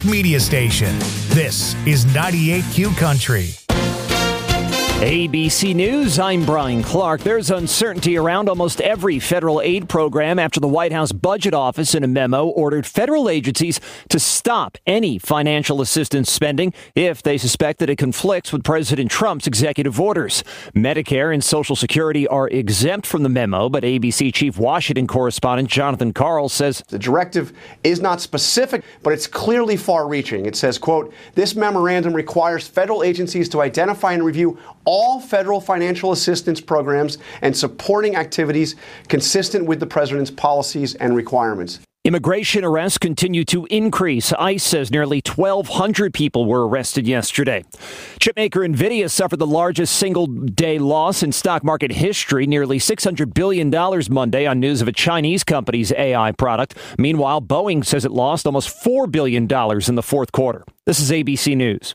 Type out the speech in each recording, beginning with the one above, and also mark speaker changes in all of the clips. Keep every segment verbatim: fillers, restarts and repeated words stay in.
Speaker 1: Media station. This is ninety-eight Q Country.
Speaker 2: A B C News, I'm Brian Clark. There's uncertainty around almost every federal aid program after the White House Budget Office in a memo ordered federal agencies to stop any financial assistance spending if they suspect that it conflicts with President Trump's executive orders. Medicare and Social Security are exempt from the memo, but A B C Chief Washington correspondent Jonathan Karl says
Speaker 3: the directive is not specific, but it's clearly far-reaching. It says, quote, this memorandum requires federal agencies to identify and review all federal financial assistance programs and supporting activities consistent with the president's policies and requirements.
Speaker 2: Immigration arrests continue to increase. ICE says nearly twelve hundred people were arrested yesterday. Chipmaker Nvidia suffered the largest single-day loss in stock market history, nearly six hundred billion dollars Monday on news of a Chinese company's A I product. Meanwhile, Boeing says it lost almost four billion dollars in the fourth quarter. This is A B C News.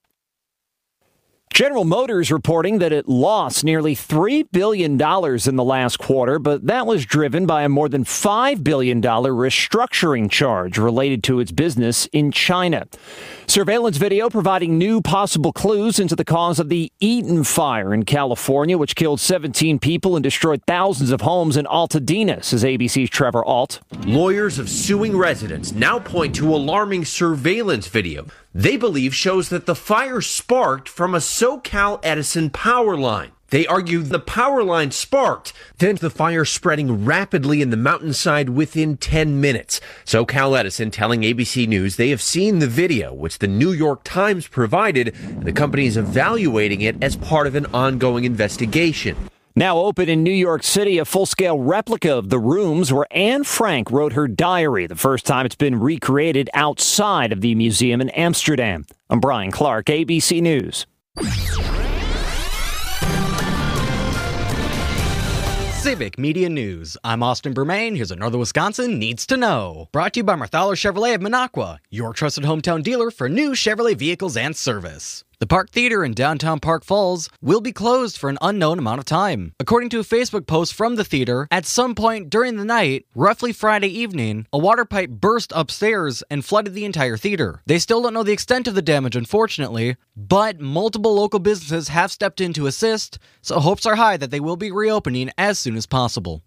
Speaker 2: General Motors reporting that it lost nearly three billion dollars in the last quarter, but that was driven by a more than five billion dollars restructuring charge related to its business in China. Surveillance video providing new possible clues into the cause of the Eaton fire in California, which killed seventeen people and destroyed thousands of homes in Altadena, says A B C's Trevor Alt.
Speaker 4: Lawyers of suing residents now point to alarming surveillance video they believe shows that the fire sparked from a SoCal Edison power line. They argue the power line sparked, then the fire spreading rapidly in the mountainside within ten minutes. SoCal Edison telling A B C News they have seen the video, which the New York Times provided, and the company is evaluating it as part of an ongoing investigation.
Speaker 2: Now open in New York City, a full-scale replica of the rooms where Anne Frank wrote her diary, the first time it's been recreated outside of the museum in Amsterdam. I'm Brian Clark, A B C News.
Speaker 5: Civic Media News. I'm Austin Bermain. Here's another Wisconsin Needs to Know. Brought to you by Marthaler Chevrolet of Minocqua, your trusted hometown dealer for new Chevrolet vehicles and service. The Park Theater in downtown Park Falls will be closed for an unknown amount of time. According to a Facebook post from the theater, at some point during the night, roughly Friday evening, a water pipe burst upstairs and flooded the entire theater. They still don't know the extent of the damage, unfortunately, but multiple local businesses have stepped in to assist, so hopes are high that they will be reopening as soon as possible.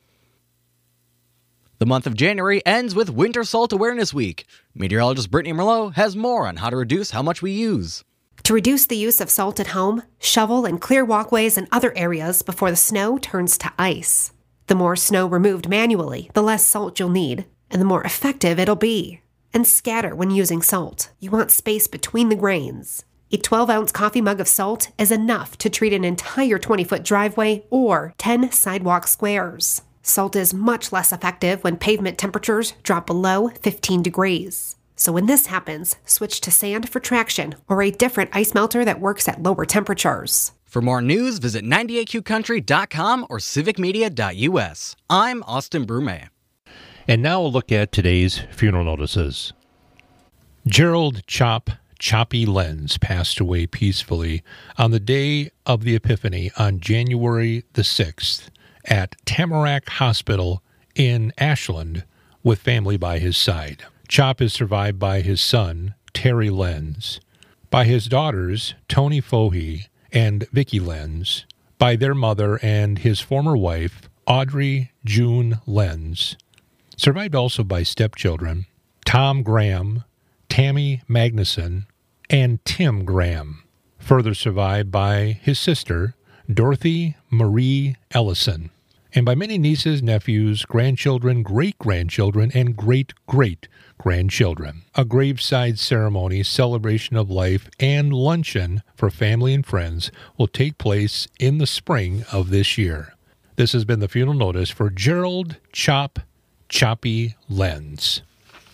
Speaker 5: The month of January ends with Winter Salt Awareness Week. Meteorologist Brittany Merlot has more on how to reduce how much we use.
Speaker 6: To reduce the use of salt at home, shovel and clear walkways and other areas before the snow turns to ice. The more snow removed manually, the less salt you'll need, and the more effective it'll be. And scatter when using salt. You want space between the grains. A twelve-ounce coffee mug of salt is enough to treat an entire twenty-foot driveway or ten sidewalk squares. Salt is much less effective when pavement temperatures drop below fifteen degrees. So when this happens, switch to sand for traction or a different ice melter that works at lower temperatures.
Speaker 5: For more news, visit ninety-eight Q country dot com or civic media dot U S. I'm Austin Brume.
Speaker 7: And now a look at today's funeral notices. Gerald Chop Choppy Lenz passed away peacefully on the day of the Epiphany on January the sixth at Tamarack Hospital in Ashland with family by his side. Chop is survived by his son, Terry Lenz, by his daughters, Tony Fohe and Vicky Lenz, by their mother and his former wife, Audrey June Lenz, survived also by stepchildren, Tom Graham, Tammy Magnuson, and Tim Graham, further survived by his sister, Dorothy Marie Ellison, and by many nieces, nephews, grandchildren, great-grandchildren, and great-great-grandchildren. A graveside ceremony, celebration of life, and luncheon for family and friends will take place in the spring of this year. This has been the funeral notice for Gerald Chop Choppy Lenz.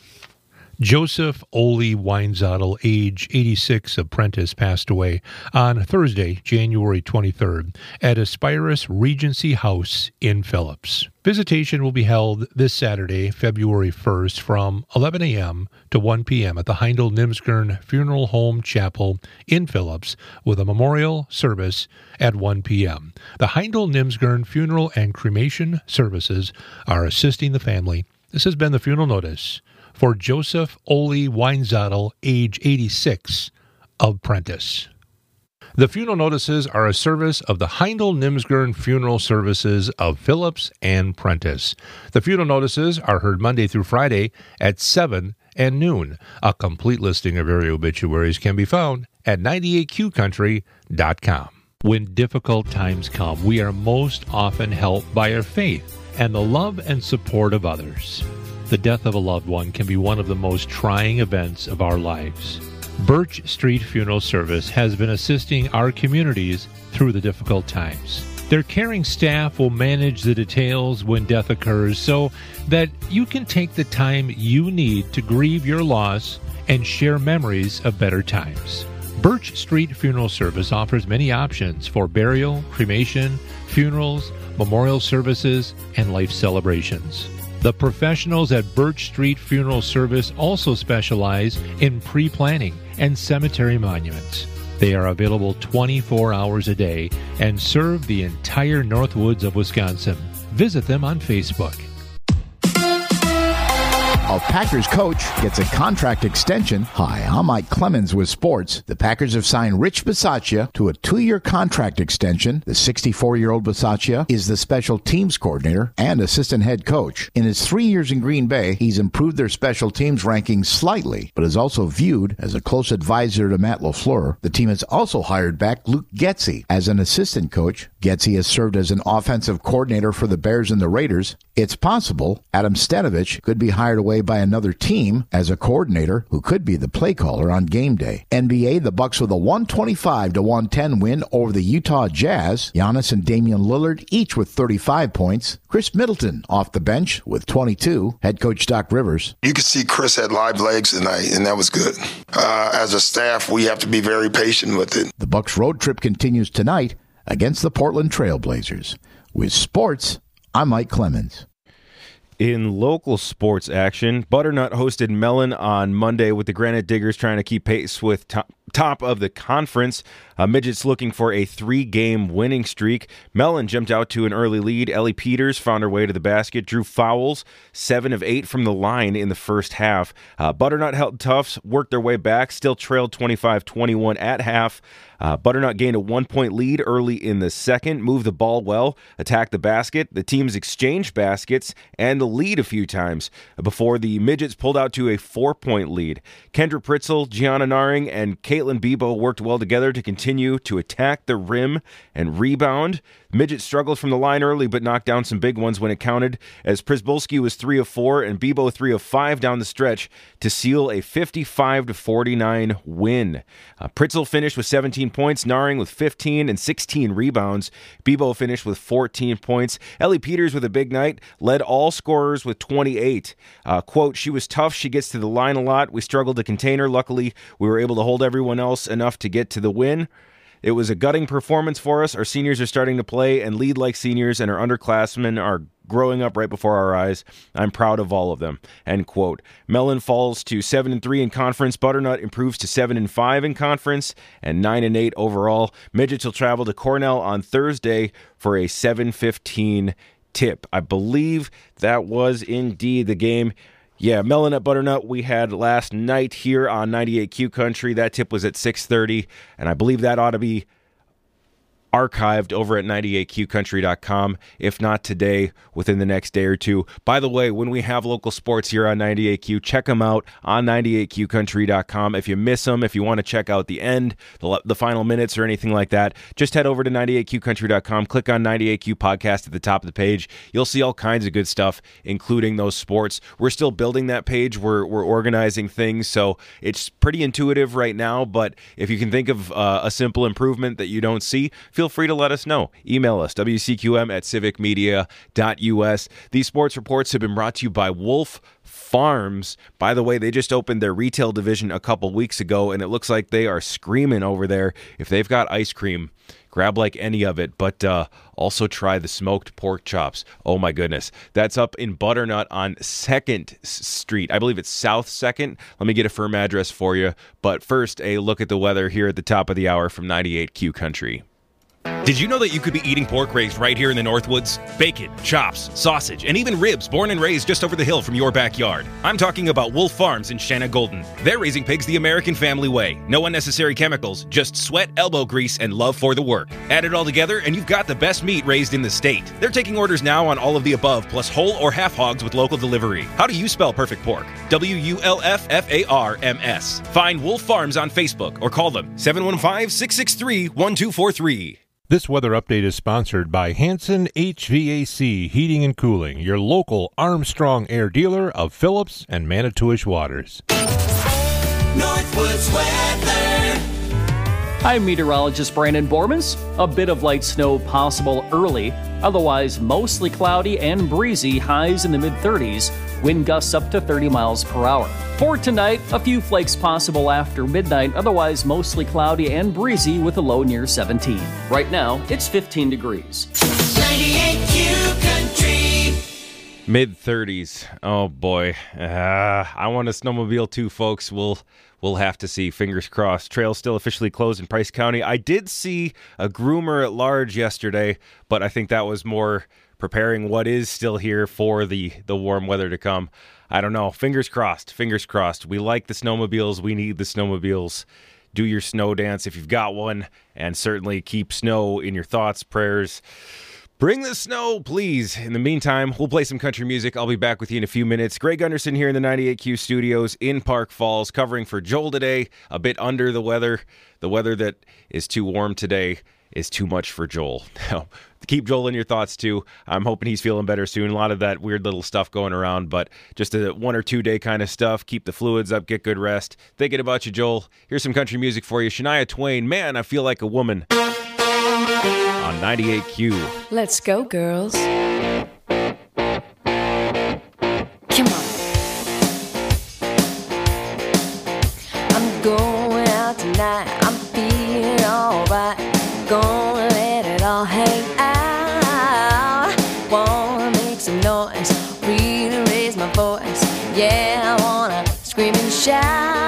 Speaker 7: Joseph Ole Weinzottel, age eighty-six, apprentice, passed away on Thursday, January twenty-third, at Aspirus Regency House in Phillips. Visitation will be held this Saturday, February first, from eleven a.m. to one p.m. at the Heindel Nimsgern Funeral Home Chapel in Phillips, with a memorial service at one p.m. The Heindel Nimsgern Funeral and Cremation Services are assisting the family. This has been the funeral notice for Joseph Ole Weinzottel, age eighty-six, of Prentice. The funeral notices are a service of the Heindel Nimsgern Funeral Services of Phillips and Prentice. The funeral notices are heard Monday through Friday at seven and noon. A complete listing of area obituaries can be found at ninety-eight Q country dot com. When difficult times come, we are most often helped by our faith and the love and support of others. The death of a loved one can be one of the most trying events of our lives. Birch Street Funeral Service has been assisting our communities through the difficult times. Their caring staff will manage the details when death occurs so that you can take the time you need to grieve your loss and share memories of better times. Birch Street Funeral Service offers many options for burial, cremation, funerals, memorial services, and life celebrations. The professionals at Birch Street Funeral Service also specialize in pre-planning and cemetery monuments. They are available twenty-four hours a day and serve the entire Northwoods of Wisconsin. Visit them on Facebook.
Speaker 8: A Packers coach gets a contract extension. Hi, I'm Mike Clemens with sports. The Packers have signed Rich Bisaccia to a two-year contract extension. The sixty-four-year-old Bisaccia is the special teams coordinator and assistant head coach. In his three years in Green Bay, he's improved their special teams rankings slightly, but is also viewed as a close advisor to Matt LaFleur. The team has also hired back Luke Getsy as an assistant coach. Getsy has served as an offensive coordinator for the Bears and the Raiders. It's possible Adam Stenavich could be hired away by another team as a coordinator who could be the play caller on game day. N B A, the Bucks with a one twenty-five to one ten win over the Utah Jazz. Giannis and Damian Lillard each with thirty-five points. Chris Middleton off the bench with twenty-two. Head coach Doc Rivers.
Speaker 9: You could see Chris had live legs tonight, and that was good. Uh, as a staff, we have to be very patient with it.
Speaker 8: The Bucks road trip continues tonight against the Portland Trail Blazers. With sports, I'm Mike Clemens.
Speaker 10: In local sports action, Butternut hosted Mellon on Monday with the Granite Diggers trying to keep pace with top, top of the conference. Uh, Midgets looking for a three-game winning streak. Mellon jumped out to an early lead. Ellie Peters found her way to the basket, drew fouls, seven of eight from the line in the first half. Uh, Butternut held tough, worked their way back, still trailed twenty-five twenty-one at half. Uh, Butternut gained a one-point lead early in the second, moved the ball well, attacked the basket. The teams exchanged baskets and the lead a few times before the Midgets pulled out to a four-point lead. Kendra Pritzel, Gianna Naring, and Caitlin Bebo worked well together to continue to attack the rim and rebound. Midgets struggled from the line early but knocked down some big ones when it counted, as Przybulski was three of four and Bebo three of five down the stretch to seal a fifty-five to forty-nine win. Uh, Pritzel finished with seventeen points, Naring with fifteen and sixteen rebounds. Bebo finished with fourteen points. Ellie Peters with a big night, led all scorers with twenty-eight. Uh, quote, she was tough, she gets to the line a lot. We struggled to contain her. Luckily, we were able to hold everyone else enough to get to the win. It was a gutting performance for us. Our seniors are starting to play and lead like seniors, and our underclassmen are growing up right before our eyes. I'm proud of all of them. End quote. Mellon falls to seven and three in conference. Butternut improves to seven and five in conference and nine and eight overall. Midgets will travel to Cornell on Thursday for a seven fifteen tip. I believe that was indeed the game. Yeah, Mellon at Butternut we had last night here on ninety-eight Q Country. That tip was at six thirty, and I believe that ought to be archived over at ninety-eight Q country dot com, if not today, within the next day or two. By the way, when we have local sports here on ninety-eight Q, check them out on ninety-eight Q country dot com. If you miss them, if you want to check out the end, the, the final minutes or anything like that, just head over to ninety-eight Q country dot com, click on ninety-eight Q Podcast at the top of the page. You'll see all kinds of good stuff, including those sports. We're still building that page. We're, we're organizing things, so it's pretty intuitive right now, but if you can think of uh, a simple improvement that you don't see, feel free to let us know. Email us, W C Q M at civic media dot U S. These sports reports have been brought to you by Wolf Farms. By the way, they just opened their retail division a couple weeks ago, and it looks like they are screaming over there. If they've got ice cream, grab like any of it, but uh, also try the smoked pork chops. Oh my goodness. That's up in Butternut on second Street. I believe it's South second. Let me get a firm address for you. But first, a look at the weather here at the top of the hour from ninety-eight Q Country.
Speaker 11: Did you know that you could be eating pork raised right here in the Northwoods? Bacon, chops, sausage, and even ribs born and raised just over the hill from your backyard. I'm talking about Wolf Farms in Shanna Golden. They're raising pigs the American family way. No unnecessary chemicals, just sweat, elbow grease, and love for the work. Add it all together and you've got the best meat raised in the state. They're taking orders now on all of the above, plus whole or half hogs with local delivery. How do you spell perfect pork? W U L F F A R M S. Find Wolf Farms on Facebook or call them seven one five, six six three, one two four three.
Speaker 7: This weather update is sponsored by Hanson H V A C Heating and Cooling, your local Armstrong Air dealer of Phillips and Manitowish Waters.
Speaker 12: Northwoods weather. I'm meteorologist Brandon Bormans. A bit of light snow possible early, otherwise mostly cloudy and breezy, highs in the mid thirties, wind gusts up to thirty miles per hour. For tonight, a few flakes possible after midnight, otherwise mostly cloudy and breezy with a low near seventeen. Right now, it's fifteen degrees.
Speaker 13: ninety-eight Q Country.
Speaker 10: Mid thirties. Oh boy. Uh, I want a snowmobile too, folks. We'll we'll have to see. Fingers crossed. Trails still officially closed in Price County. I did see a groomer at large yesterday, but I think that was more preparing what is still here for the, the warm weather to come. I don't know. Fingers crossed. Fingers crossed. We like the snowmobiles. We need the snowmobiles. Do your snow dance if you've got one, and certainly keep snow in your thoughts, prayers. Bring the snow, please. In the meantime, we'll play some country music. I'll be back with you in a few minutes. Greg Gunderson here in the ninety-eight Q studios in Park Falls, covering for Joel today. A bit under the weather. The weather that is too warm today is too much for Joel. Now, keep Joel in your thoughts, too. I'm hoping he's feeling better soon. A lot of that weird little stuff going around, but just a one or two day kind of stuff. Keep the fluids up, get good rest. Thinking about you, Joel. Here's some country music for you. Shania Twain, Man, I Feel Like a Woman. On ninety-eight Q.
Speaker 14: Let's go, girls. Come on. I'm going out tonight. I'm feeling alright. Gonna let it all hang out. Wanna make some noise, really raise my voice. Yeah, I wanna scream and shout.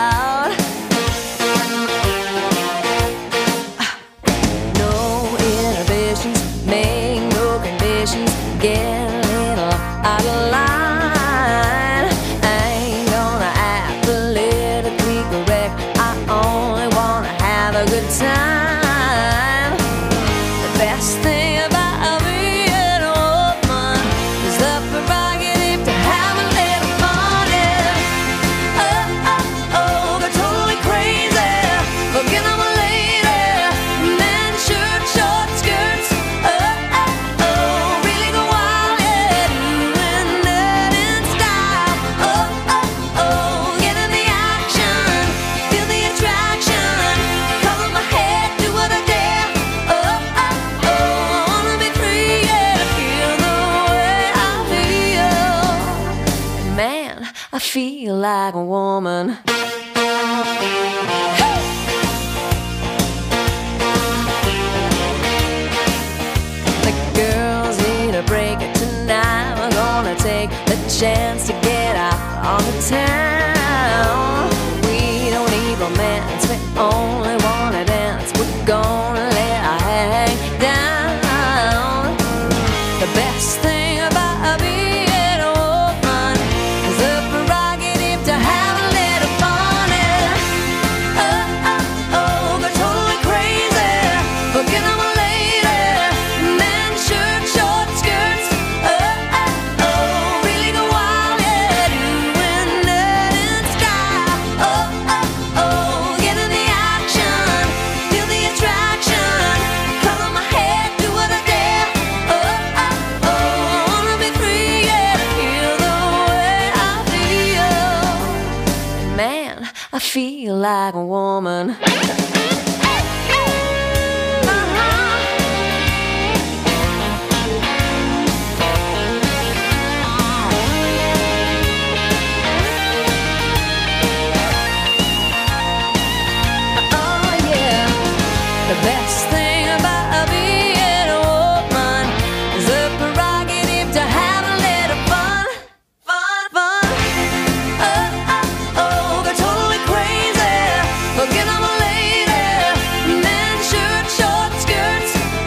Speaker 14: Get a little out of line. I ain't gonna act politically correct. I only wanna have a good time. The best thing about being a woman is the prerogative to have a little fun. Yeah. Oh, oh, oh, they're totally crazy. Forget I'm a lady. Men, shirt, short skirts. Oh, oh, oh. I feel like a woman. The girls need a break tonight. We're gonna take the chance to get out on the town. We don't need romance, we only wanna dance. We're gonna let our hang down. The best thing about being I feel like a woman. The best thing about being a woman is the prerogative to have a little fun, fun, fun. Oh, oh, oh, they're totally crazy. Forget I'm a lady. Men, shirt, short skirts.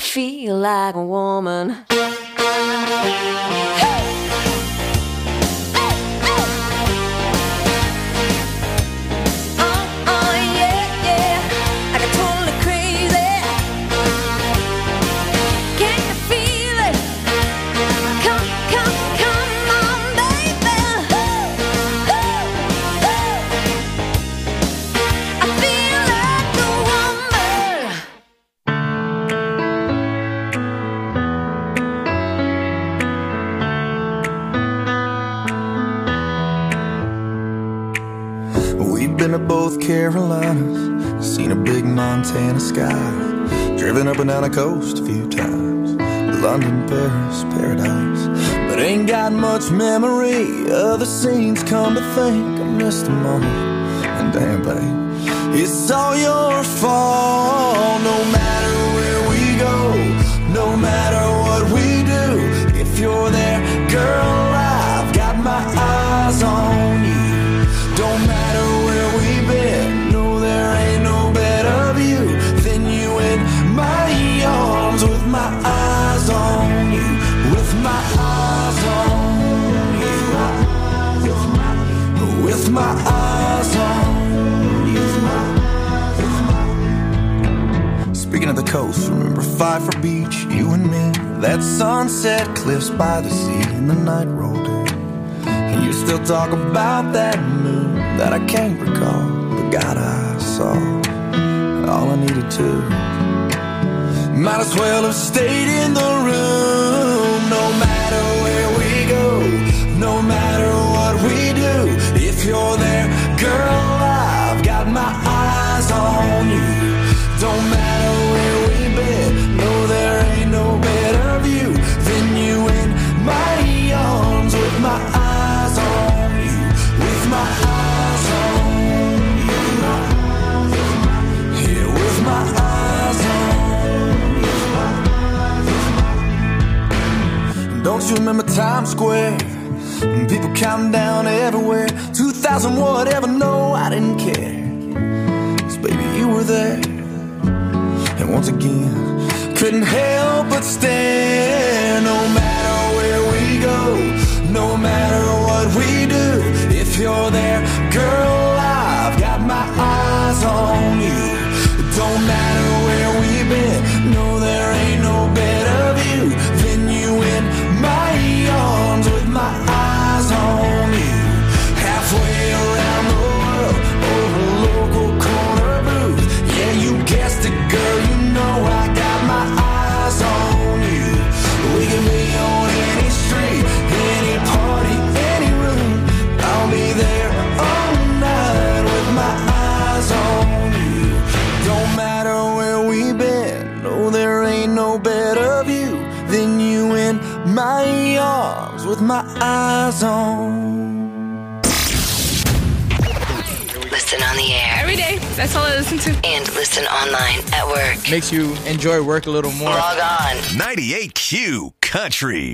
Speaker 14: feel like a woman.
Speaker 15: Been to both Carolinas, seen a big Montana sky, driven up and down the coast a few times, London, Paris, paradise, but ain't got much memory of the scenes. Come to think, I missed them all, and damn babe, it's all your fault. No matter where we go, no matter what we do, if you're there, girl, I've got my eyes on you. Don't matter where we've been, no, there ain't no better view than you in my arms, with my eyes on you, with my eyes on you, with my eyes on you. Speaking of the coast, remember Pfeiffer Beach, you and me, that sunset cliffs by the sea, and the night rolled in. You still talk about that moon that I can't recall, but God, I saw all I needed to. Might as well have stayed in the room. No matter where we go, no matter what we do, if you're there, girl, I've got my eyes on you. Don't matter where we've been, no, there ain't no better view than you in my arms, with my eyes on you, with my eyes on you, yeah, with my eyes on you. Don't you remember Times Square? And people counting down everywhere, two thousand whatever, no, I didn't care, 'cause baby, you were there. And once again, couldn't help but stare. No matter where we go, no matter what we do, if you're there, girl, I've got my eyes on you. Don't matter where we've been, no, there ain't no better view than you in my arms, with my eyes on you. Halfway around the world, over a local corner booth, yeah, you guessed it, girl, you know I got my eyes on you. We can be on any street, any party, any room, I'll be there all night with my eyes on you. Don't matter where we've been, no, there ain't no better view than you in my arms, with my eyes on.
Speaker 16: Listen on the air.
Speaker 17: Every day. That's all I listen to.
Speaker 16: And listen online at work.
Speaker 18: Makes you enjoy work a little more.
Speaker 16: Log on.
Speaker 1: ninety-eight Q Country.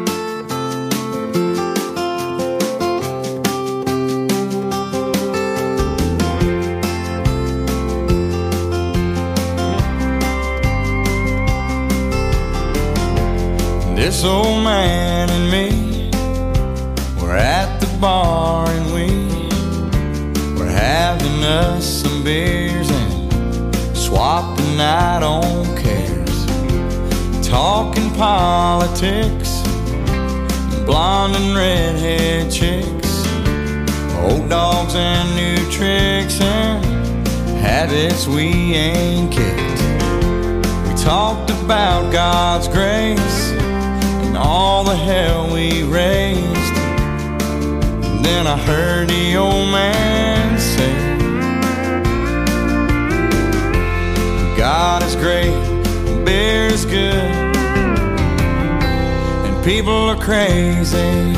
Speaker 15: This old man and me, we're at the bar and we we're having us some beers and swapping out on cares, talking politics, blonde and redhead chicks, old dogs and new tricks and habits we ain't kicked. We talked about God's grace and all the hell we raised. Then I heard the old man say, God is great, beer is good, and people are crazy.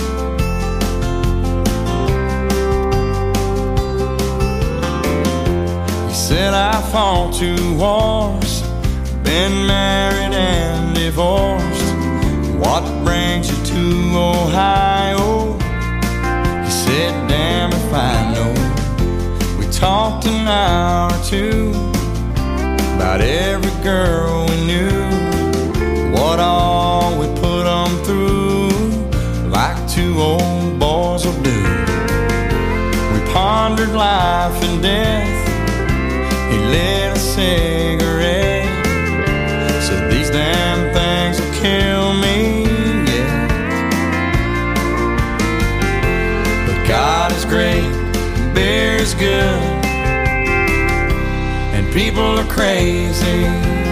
Speaker 15: He said I fought two wars, been married and divorced. What brings you to Ohio? He said, damn if I know. We talked an hour or two about every girl we knew. people are crazy.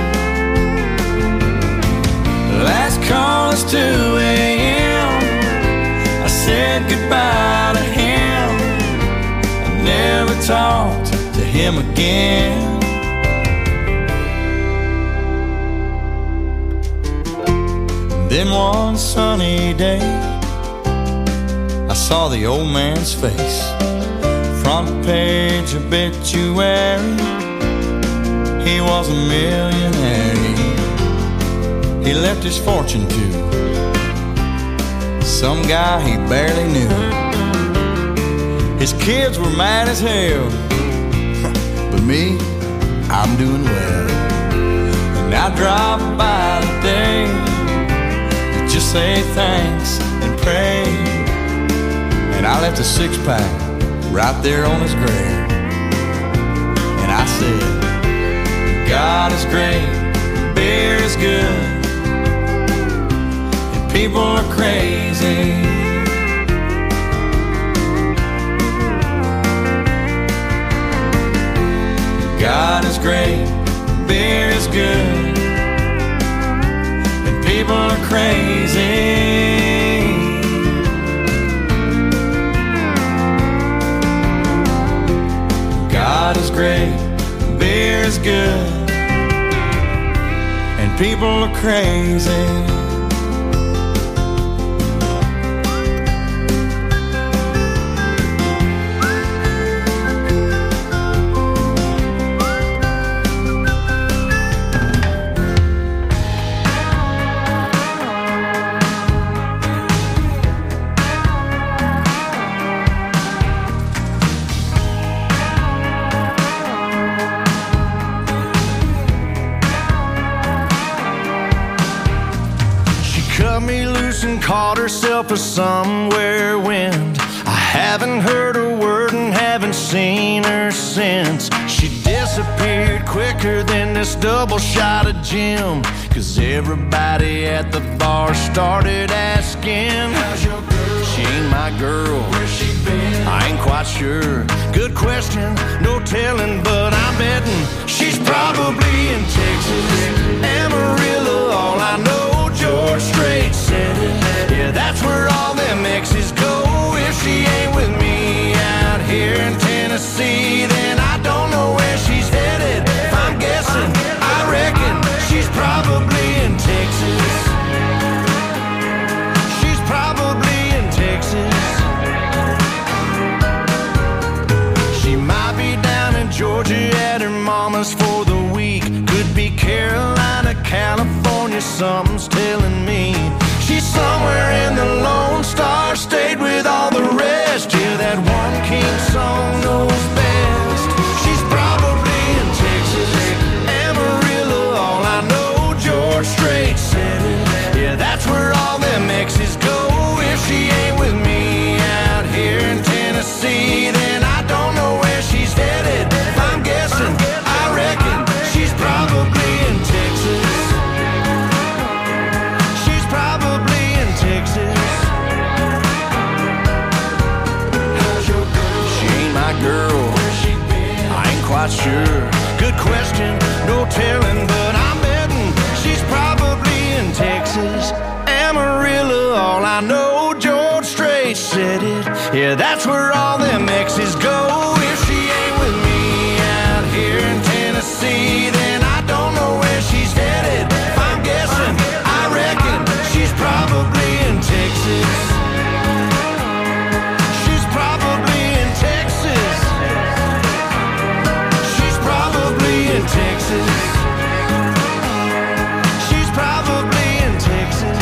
Speaker 15: Last call is two a.m. I said goodbye to him. I never talked to him again. Then one sunny day, I saw the old man's face. Front page obituary, he was a millionaire. He left his fortune to some guy he barely knew. His kids were mad as hell, but me, I'm doing well. And I drive by today to just say thanks and pray. And I left a six-pack right there on his grave. And I said, God is great, beer is good, people are crazy. God is great, beer is good, and people are crazy. God is great, beer is good, and people are crazy. Caught herself a somewhere wind. I haven't heard a word and haven't seen her since. She disappeared quicker than this double shot of gin. Cause everybody at the bar started asking, how's your girl? She ain't my girl. Where's she been? I ain't quite sure. Good question, no telling, but I'm betting she's probably in Texas, Amarillo. All I know, George Strait said it. Yeah, that's where all them exes go. If she ain't with me out here in Tennessee, then I don't know where she's headed. If I'm guessing, I reckon she's probably in Texas. She's probably in Texas. She might be down in Georgia at her mama's for the week. Could be Carolina, California, something's telling me. She's somewhere in the Lone Star State with all the rest. Yeah, that one king song knows best. She's probably in Texas, Amarillo. All I know, George Strait said it. Yeah, that's where all them exes go. If she ain't with me out here in Tennessee, then I don't know where she's headed. If I'm guessing, I reckon she's probably in Texas. Girl, I ain't quite sure. Good question, no telling, but I'm betting she's probably in Texas, Amarillo. All I know, George Strait said it. Yeah, that's where all them exes go. If she ain't with me out here in Tennessee, then I don't know where she's headed. If I'm guessing, I reckon she's probably in Texas. Texas. She's probably in Texas.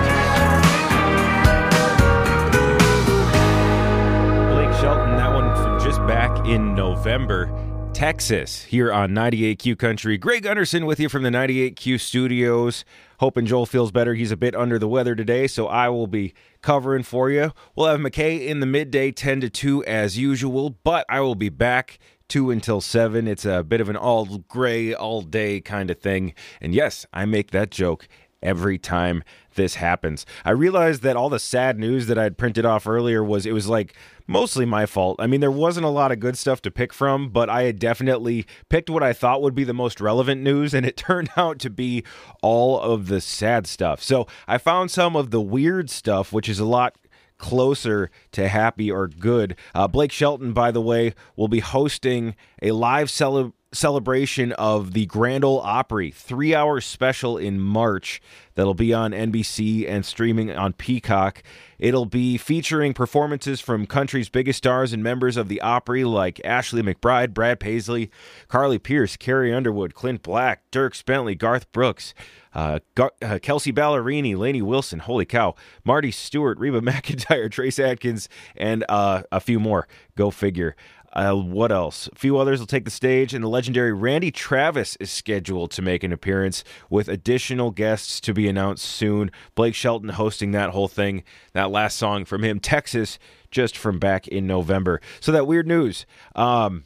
Speaker 10: Blake Shelton, that one from just back in November. Texas, here on ninety-eight Q Country. Greg Gunderson with you from the ninety-eight Q studios. Hoping Joel feels better. He's a bit under the weather today, so I will be covering for you. We'll have McKay in the midday, ten to two as usual, but I will be back two until seven. It's a bit of an all gray, all day kind of thing. And yes, I make that joke every time this happens. I realized that all the sad news that I'd printed off earlier was, it was like mostly my fault. I mean, there wasn't a lot of good stuff to pick from, but I had definitely picked what I thought would be the most relevant news, and it turned out to be all of the sad stuff. So I found some of the weird stuff, which is a lot closer to happy or good. Uh, Blake Shelton, by the way, will be hosting a live cele- celebration of the Grand Ole Opry three-hour special in March that'll be on N B C and streaming on Peacock. It'll be featuring performances from country's biggest stars and members of the Opry like Ashley McBryde, Brad Paisley, Carly Pearce, Carrie Underwood, Clint Black, Dierks Bentley, Garth Brooks, uh, Gar- uh, Kelsey Ballerini, Lainey Wilson, holy cow, Marty Stewart, Reba McEntire, Trace Adkins, and uh, a few more. Go figure. Uh, what else? A few others will take the stage, and the legendary Randy Travis is scheduled to make an appearance with additional guests to be announced soon. Blake Shelton hosting that whole thing. That last song from him, Texas, just from back in November. So that weird news. Um,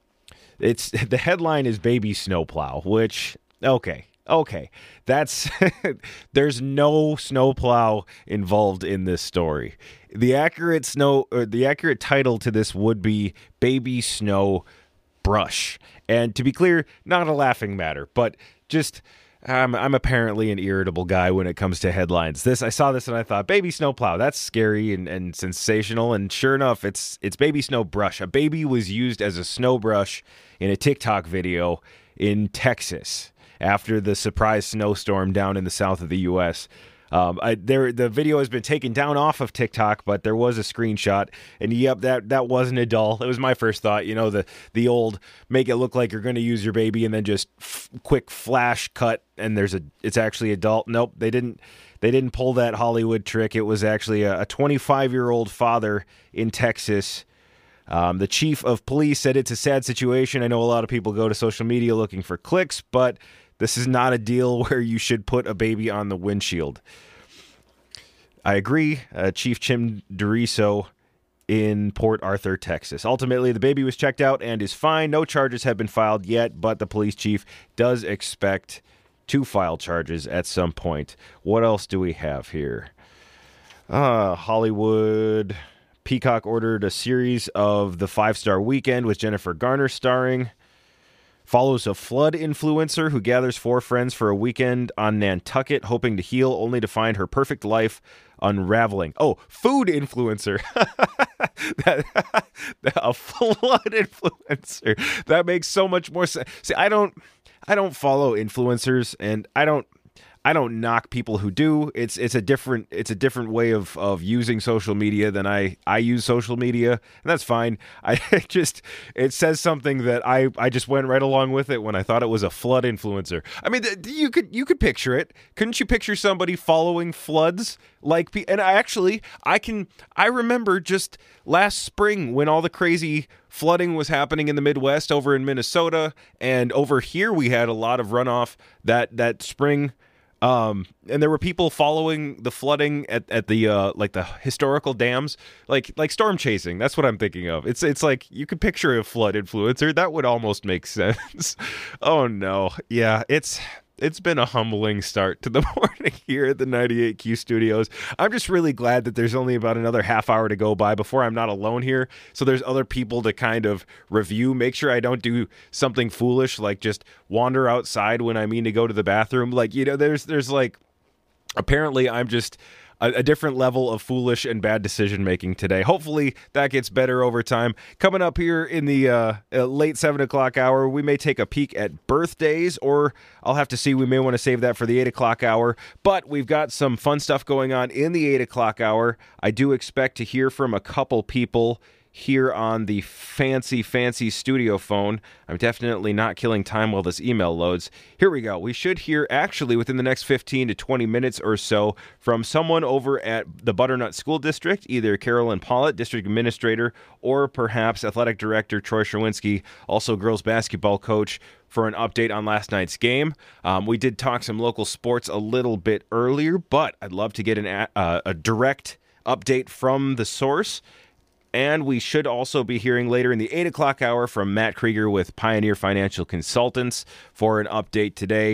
Speaker 10: it's the headline is Baby Snowplow, which, okay. Okay, that's there's no snowplow involved in this story. The accurate snow or the accurate title to this would be Baby Snow Brush. And to be clear, not a laughing matter, but just I'm I'm apparently an irritable guy when it comes to headlines. This I saw this and I thought, Baby Snowplow, that's scary and, and sensational. And sure enough, it's it's Baby Snow Brush. A baby was used as a snow brush in a TikTok video in Texas after the surprise snowstorm down in the south of the U S Um, I, there, the video has been taken down off of TikTok, but there was a screenshot, and yep, that that wasn't a doll. It was my first thought, you know, the the old make it look like you're going to use your baby, and then just f- quick flash cut, and there's a it's actually a doll. Nope, they didn't they didn't pull that Hollywood trick. It was actually a twenty-five year old father in Texas. Um, the chief of police said it's a sad situation. I know a lot of people go to social media looking for clicks, but this is not a deal where you should put a baby on the windshield. I agree. Uh, Chief Chim Duriso in Port Arthur, Texas. Ultimately, the baby was checked out and is fine. No charges have been filed yet, but the police chief does expect to file charges at some point. What else do we have here? Uh, Hollywood. Peacock ordered a series of The Five-Star Weekend with Jennifer Garner starring. Follows a flood influencer who gathers four friends for a weekend on Nantucket, hoping to heal, only to find her perfect life unraveling. Oh, food influencer. that, a flood influencer. That makes so much more sense. See, I don't, I don't follow influencers, and I don't. I don't knock people who do. It's it's a different it's a different way of, of using social media than I, I use social media, and that's fine. I just it says something that I, I just went right along with it when I thought it was a flood influencer. I mean, you could you could picture it. Couldn't you picture somebody following floods like? And I actually I can I remember just last spring when all the crazy flooding was happening in the Midwest over in Minnesota, and over here we had a lot of runoff that that spring. Um, and there were people following the flooding at, at the, uh, like the historical dams, like, like storm chasing. That's what I'm thinking of. It's, it's like you could picture a flood influencer. That would almost make sense. Oh no. Yeah. It's, it's been a humbling start to the morning here at the ninety-eight Q studios. I'm just really glad that there's only about another half hour to go by before I'm not alone here. So there's other people to kind of review, make sure I don't do something foolish, like just wander outside when I mean to go to the bathroom. Like, you know, there's, there's like, apparently I'm just a, a different level of foolish and bad decision making today. Hopefully that gets better over time. Coming up here in the uh, uh, late seven o'clock hour, we may take a peek at birthdays, or I'll have to see. We may want to save that for the eight o'clock hour. But we've got some fun stuff going on in the eight o'clock hour. I do expect to hear from a couple people here on the fancy, fancy studio phone. I'm definitely not killing time while this email loads. Here we go. We should hear, actually, within the next fifteen to twenty minutes or so, from someone over at the Butternut School District, either Carolyn Pollitt, District Administrator, or perhaps Athletic Director Troy Sherwinski, also girls basketball coach, for an update on last night's game. Um, we did talk some local sports a little bit earlier, but I'd love to get an a, uh, a direct update from the source. And we should also be hearing later in the eight o'clock hour from Matt Krieger with Pioneer Financial Consultants for an update today.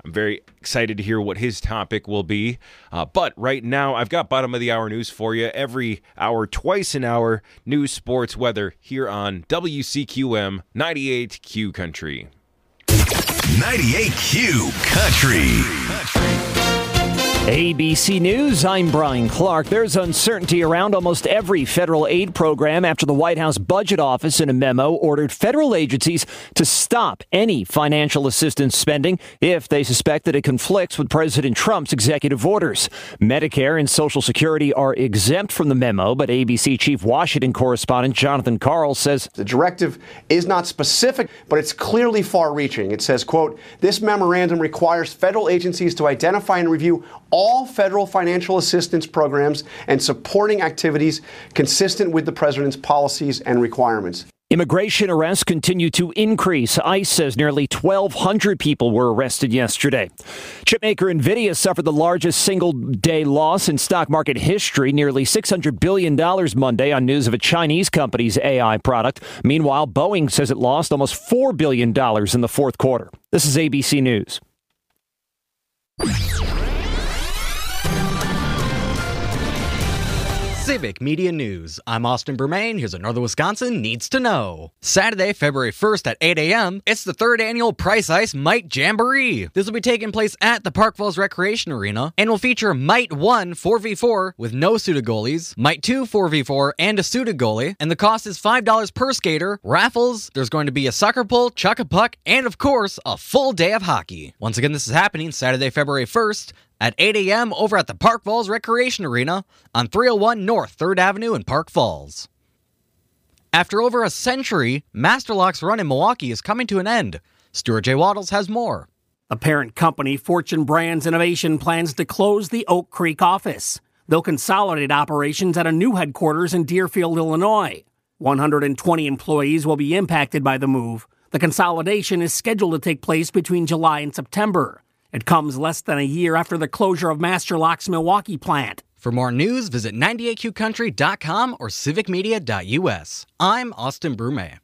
Speaker 10: I'm very excited to hear what his topic will be. Uh, but right now, I've got bottom of the hour news for you. Every hour, twice an hour, news, sports, weather here on W C Q M ninety-eight Q Country.
Speaker 1: ninety-eight Q Country.
Speaker 2: A B C News, I'm Brian Clark. There's uncertainty around almost every federal aid program after the White House Budget Office in a memo ordered federal agencies to stop any financial assistance spending if they suspect that it conflicts with President Trump's executive orders. Medicare and Social Security are exempt from the memo, but A B C Chief Washington correspondent Jonathan Karl says
Speaker 3: the directive is not specific, but it's clearly far-reaching. It says, quote, this memorandum requires federal agencies to identify and review all federal financial assistance programs and supporting activities consistent with the president's policies and requirements.
Speaker 2: Immigration arrests continue to increase. ICE says nearly twelve hundred people were arrested yesterday. Chipmaker Nvidia suffered the largest single-day loss in stock market history, nearly six hundred billion dollars Monday on news of a Chinese company's A I product. Meanwhile, Boeing says it lost almost four billion dollars in the fourth quarter. This is A B C News.
Speaker 5: Civic Media News. I'm Austin Bermain. Here's what Northern Wisconsin needs to know. Saturday, February first at eight a.m., it's the third annual Price Ice Mite Jamboree. This will be taking place at the Park Falls Recreation Arena and will feature Mite one four v four with no suited goalies, Mite two four v four and a suited goalie, and the cost is five dollars per skater, raffles, there's going to be a soccer pull, chuck a puck, and of course, a full day of hockey. Once again, this is happening Saturday, February first, at eight a.m. over at the Park Falls Recreation Arena on three oh one North third Avenue in Park Falls. After over a century, Master Lock's run in Milwaukee is coming to an end. Stuart J. Waddles has more.
Speaker 17: The parent company, Fortune Brands Innovation, plans to close the Oak Creek office. They'll consolidate operations at a new headquarters in Deerfield, Illinois. one hundred twenty employees will be impacted by the move. The consolidation is scheduled to take place between July and September. It comes less than a year after the closure of Master Lock's Milwaukee plant.
Speaker 5: For more news, visit ninety-eight q country dot com or civic media dot u s. I'm Austin Brume.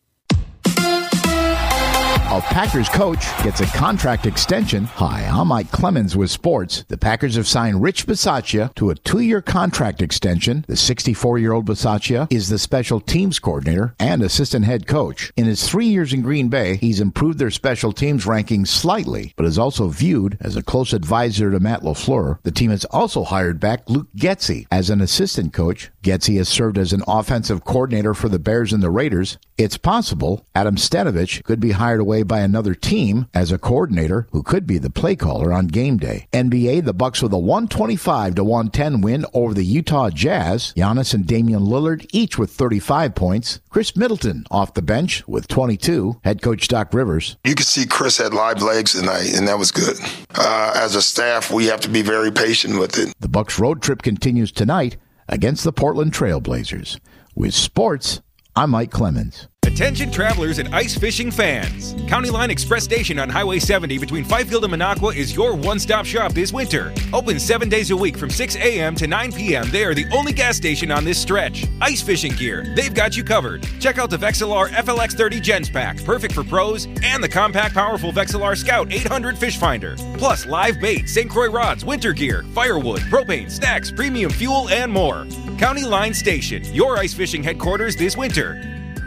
Speaker 8: A Packers coach gets a contract extension. Hi, I'm Mike Clemens with sports. The Packers have signed Rich Bisaccia to a two-year contract extension. The sixty-four-year-old Bisaccia is the special teams coordinator and assistant head coach. In his three years in Green Bay, he's improved their special teams ranking slightly, but is also viewed as a close advisor to Matt LaFleur. The team has also hired back Luke Getsy as an assistant coach. Getsy has served as an offensive coordinator for the Bears and the Raiders. It's possible Adam Stanovich could be hired away by another team as a coordinator who could be the play caller on game day. N B A, the Bucks with a one twenty-five to one ten win over the Utah Jazz. Giannis and Damian Lillard each with thirty-five points. Chris Middleton off the bench with twenty-two. Head coach Doc Rivers.
Speaker 9: You could see Chris had live legs tonight, and that was good. Uh, as a staff, we have to be very patient with it.
Speaker 8: The Bucks road trip continues tonight against the Portland Trail Blazers. With sports, I'm Mike Clemens.
Speaker 11: Attention travelers and ice fishing fans. County Line Express Station on Highway seventy between Fifield and Minocqua is your one-stop shop this winter. Open seven days a week from six a.m. to nine p.m. They are the only gas station on this stretch. Ice fishing gear, they've got you covered. Check out the Vexilar F L X thirty Gens Pack, perfect for pros, and the compact, powerful Vexilar Scout eight hundred Fish Finder. Plus live bait, Saint Croix rods, winter gear, firewood, propane, snacks, premium fuel, and more. County Line Station, your ice fishing headquarters this winter.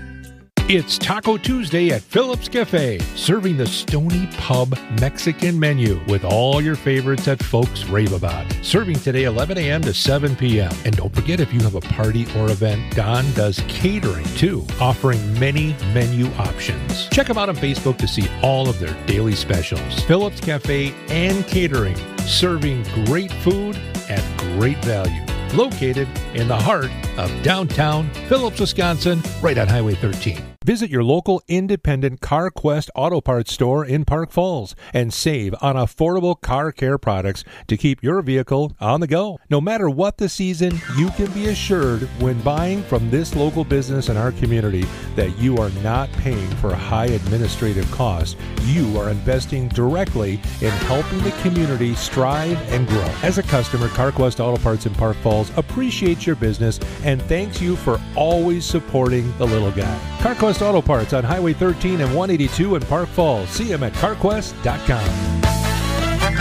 Speaker 7: It's Taco Tuesday at Phillips Cafe, serving the Stony Pub Mexican menu with all your favorites that folks rave about. Serving today eleven a.m. to seven p.m. And don't forget, if you have a party or event, Don does catering too, offering many menu options. Check them out on Facebook to see all of their daily specials. Phillips Cafe and Catering, serving great food at great value. Located in the heart of downtown Phillips, Wisconsin, right on Highway thirteen. Visit your local independent CarQuest Auto Parts store in Park Falls and save on affordable car care products to keep your vehicle on the go. No matter what the season, you can be assured when buying from this local business in our community that you are not paying for high administrative costs. You are investing directly in helping the community strive and grow. As a customer, CarQuest Auto Parts in Park Falls appreciates your business and thanks you for always supporting the little guy. CarQuest Auto Parts on Highway thirteen and one eighty-two in Park Falls. See them at carquest dot com.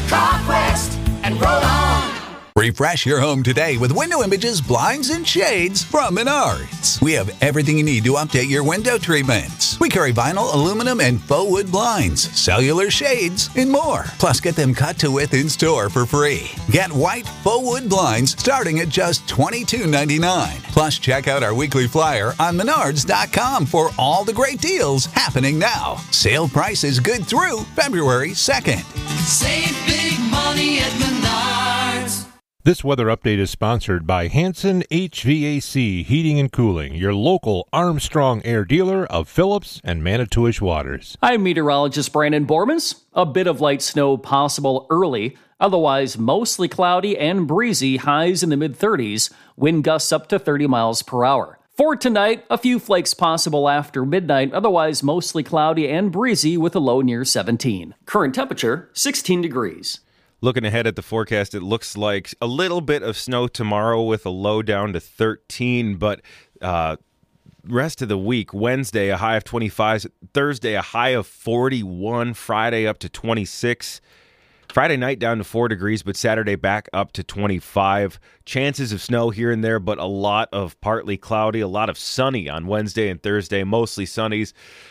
Speaker 13: Talk West and roll on.
Speaker 19: Refresh your home today with window images, blinds, and shades from Menards. We have everything you need to update your window treatments. We carry vinyl, aluminum, and faux wood blinds, cellular shades, and more. Plus, get them cut to width in store for free. Get white faux wood blinds starting at just twenty-two ninety-nine. Plus, check out our weekly flyer on menards dot com for all the great deals happening now. Sale price is good through February second.
Speaker 13: Save big money at Menards.
Speaker 7: This weather update is sponsored by Hanson H V A C Heating and Cooling, your local Armstrong Air dealer of Phillips and Manitowish waters.
Speaker 12: I'm meteorologist Brandon Bormans. A bit of light snow possible early, otherwise mostly cloudy and breezy, highs in the mid thirties, wind gusts up to thirty miles per hour. For tonight, a few flakes possible after midnight, otherwise mostly cloudy and breezy with a low near seventeen. Current temperature, sixteen degrees.
Speaker 10: Looking ahead at the forecast, it looks like a little bit of snow tomorrow with a low down to thirteen, but uh, rest of the week, Wednesday, a high of twenty-five, Thursday, a high of forty-one, Friday up to twenty-six, Friday night down to four degrees, but Saturday back up to twenty-five. Chances of snow here and there, but a lot of partly cloudy, a lot of sunny on Wednesday and Thursday, mostly sunnies.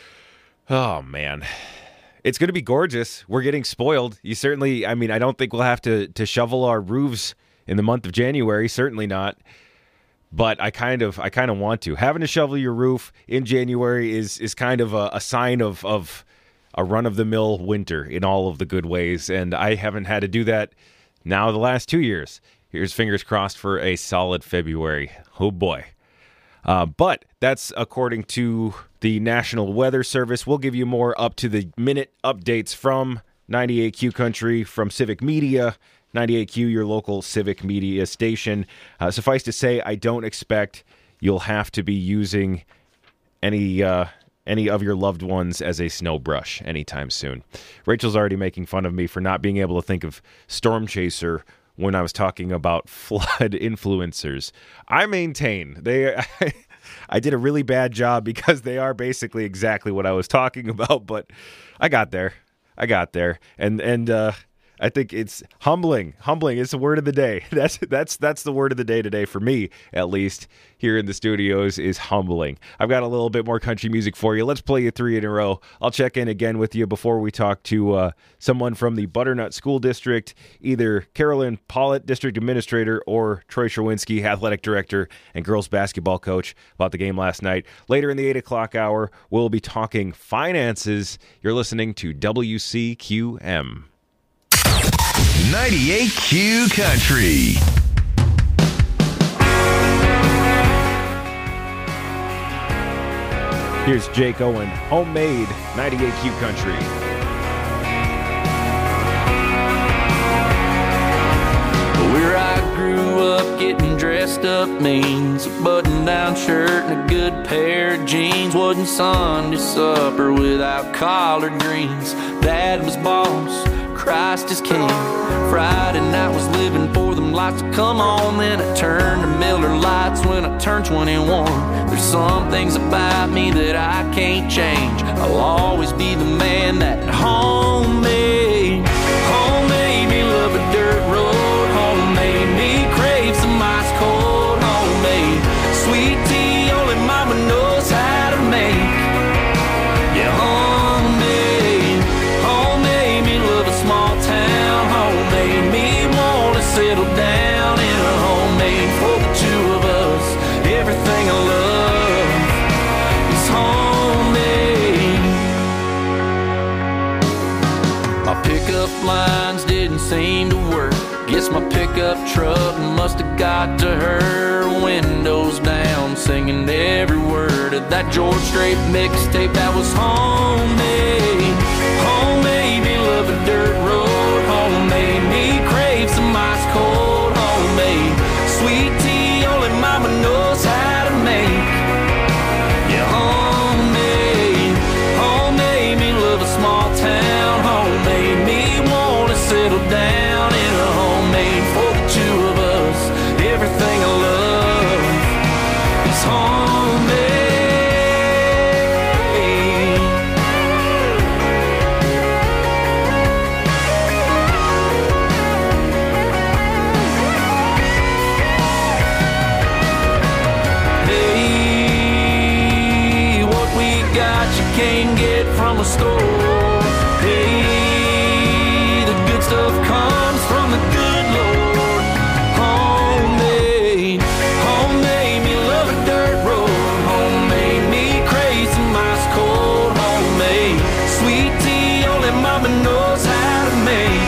Speaker 10: Oh, man. It's going to be gorgeous. We're getting spoiled. You certainly, I mean, I don't think we'll have to, to shovel our roofs in the month of January. Certainly not. But I kind of I kind of want to. Having to shovel your roof in January is is kind of a, a sign of, of a run-of-the-mill winter in all of the good ways. And I haven't had to do that now the last two years. Here's fingers crossed for a solid February. Oh, boy. Uh, but that's according to the National Weather Service. We'll give you more up-to-the-minute updates from ninety-eight Q Country, from Civic Media, ninety-eight Q, your local Civic Media station. Uh, suffice to say, I don't expect you'll have to be using any uh, any of your loved ones as a snow brush anytime soon. Rachel's already making fun of me for not being able to think of Storm Chaser when I was talking about flood influencers. I maintain they I, I did a really bad job because they are basically exactly what I was talking about, but I got there. I got there. And and uh I think it's humbling. Humbling is the word of the day. That's that's that's the word of the day today for me, at least, here in the studios, is humbling. I've got a little bit more country music for you. Let's play you three in a row. I'll check in again with you before we talk to uh, someone from the Butternut School District, either Carolyn Pollitt, District Administrator, or Troy Sherwinski, Athletic Director and girls basketball coach, about the game last night. Later in the eight o'clock hour, we'll be talking finances. You're listening to W C Q M.
Speaker 1: ninety-eight Q Country.
Speaker 10: Here's Jake Owen, Homemade, ninety-eight Q Country.
Speaker 20: Where I grew up, getting dressed up means a button-down shirt and a good pair of jeans. Wasn't Sunday supper without collard greens. Dad was boss, Christ is king. Friday night was living for them lights to come on. Then I turned to Miller Lights when I turned twenty-one. There's some things about me that I can't change. I'll always be the man that homemade. Homemade me love a dirt road. Homemade me crave some ice cold. Homemade sweet tea only mama knows how to make. Yeah, homemade. Homemade me love a small town. Homemade me wanna settle down in a homemade for the two of us. Everything I love is homemade. My pickup lines didn't seem to work. Guess my pickup truck must have got to her. Windows down, singing every word of that George Strait mixtape that was homemade. Homemade me love a dirt road. Homemade me crave some ice cold. Homemade sweet tea only mama knows how to make. Yeah, homemade. Homemade me love a small town. Homemade me wanna settle down in a homemade for the two of us. Everything I love is homemade. can't get from a store. Hey, the good stuff comes from the good Lord. Homemade, homemade me love a dirt road. Homemade me crazy some ice cold. Homemade sweet tea only mama knows how to make.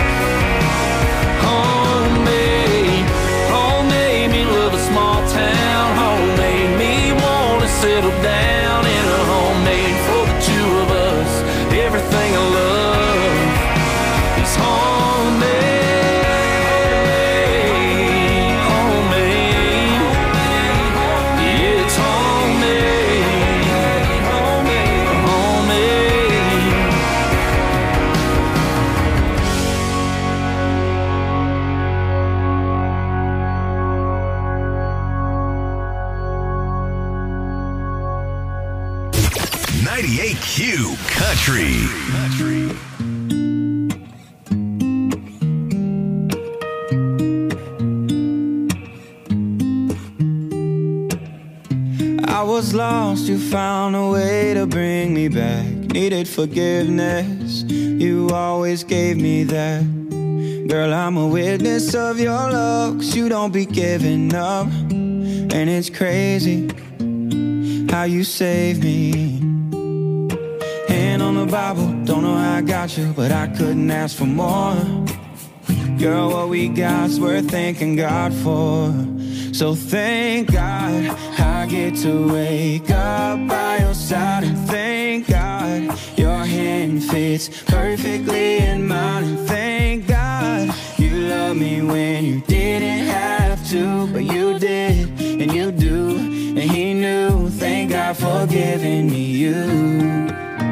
Speaker 20: Homemade, homemade me love a small town. Homemade me wanna settle down in a homemade for the two of us. Everything I love is homemade, homemade. Yeah, it's homemade, homemade, homemade.
Speaker 1: ninety-eight Q Country.
Speaker 21: I was lost, you found a way to bring me back. Needed forgiveness, you always gave me that. Girl, I'm a witness of your love, 'cause you don't be giving up. And it's crazy how you saved me. Hand on the Bible, don't know how I got you, but I couldn't ask for more. Girl, what we got's worth thanking God for. So thank God I get to wake up by your side. And thank God your hand fits perfectly in mine. And thank God you love me when you didn't have to, but you did, and you do, and he knew. Thank God for giving me you.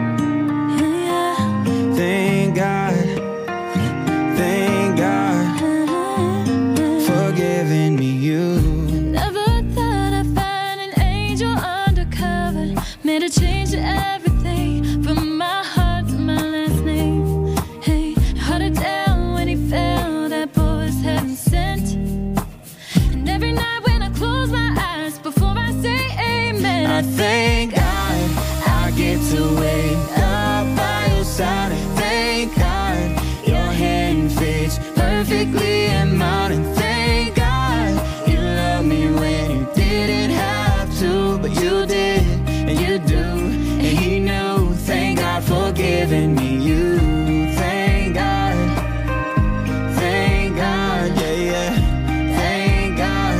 Speaker 21: Thank God, thank God for giving me you.
Speaker 22: Never thought I'd find an angel undercover. Made a change to everything, from my heart to my last name. Hey, held it down when he fell, that boy was heaven sent. And every night when I close my eyes, before I say amen,
Speaker 21: I thank God I get to wake up by your side. And thank God your hand fits perfectly in mine. And thank God you love me when you didn't have to, but you did, and you do, and he knew. Thank God for giving me you. Thank God, thank God, yeah, yeah. Thank God.